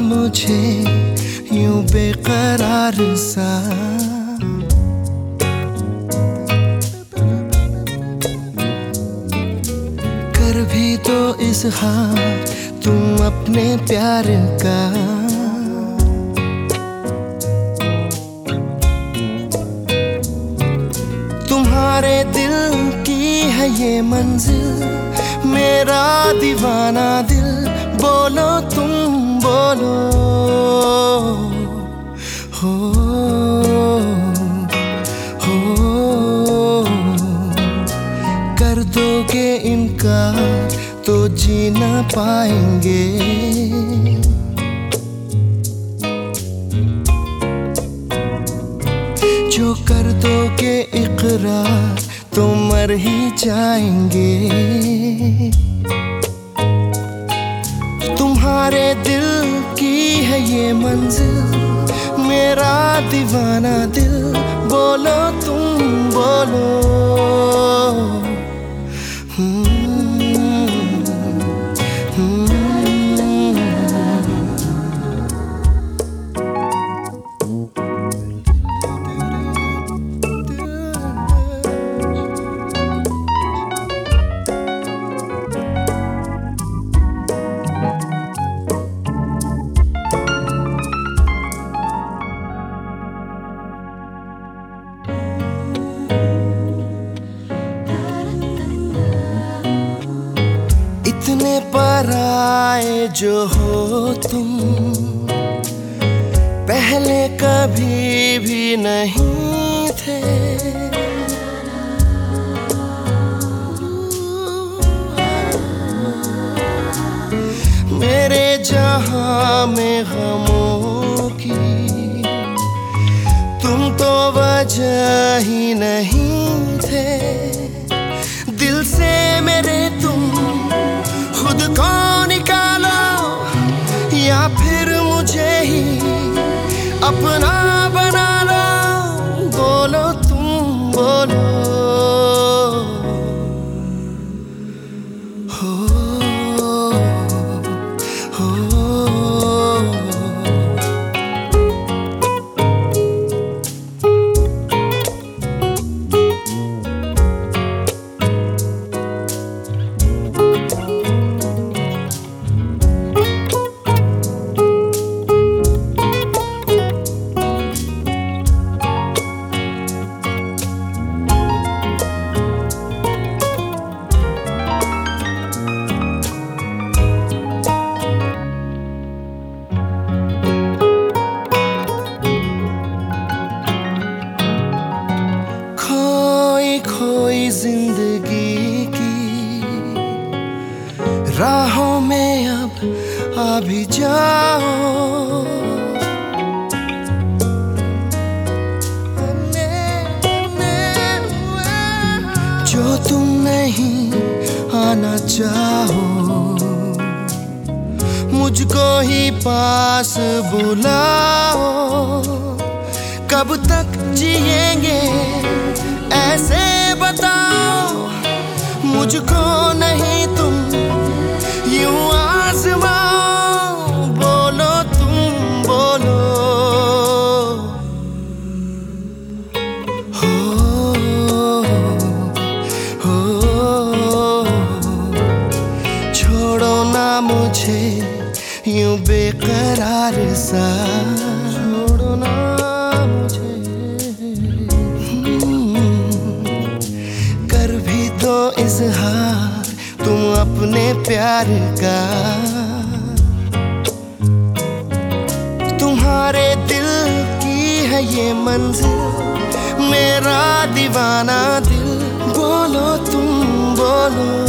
मुझे यूं बेकरार सा। कर भी तो इज़हार तुम अपने प्यार का। तुम्हारे दिल की है ये मंजिल, मेरा दीवाना दिल। बोलो तुम बोलो, हो कर दोगे इनकार तो जी ना पाएंगे। जो कर दोगे इकरार तो मर ही जाएंगे। तुम्हारे दिल की है ये मंजिल, मेरा दीवाना दिल। बोलो तुम बोलो, इतने पराए जो हो तुम, पहले कभी भी नहीं थे। मेरे जहां में गमों की तुम तो वजह ही नहीं थे। दिल से मेरे तुम खुद को निकालो, या फिर मुझे ही अपना बना लो। बोलो तुम बोलो, हो खोई जिंदगी की राहों में अब आ भी जाओ। जो तुम नहीं आना चाहो, मुझको ही पास बुलाओ। कब तक जिएंगे ऐसे बताओ, मुझको नहीं तुम यूं आज़माओ। बोलो तुम बोलो, हो छोड़ो ना मुझे यूं बेकरार सा। छोड़ो ना मुझे, तो इज़हार तुम अपने प्यार का। तुम्हारे दिल की है ये मंजिल, मेरा दीवाना दिल। बोलो तुम बोलो।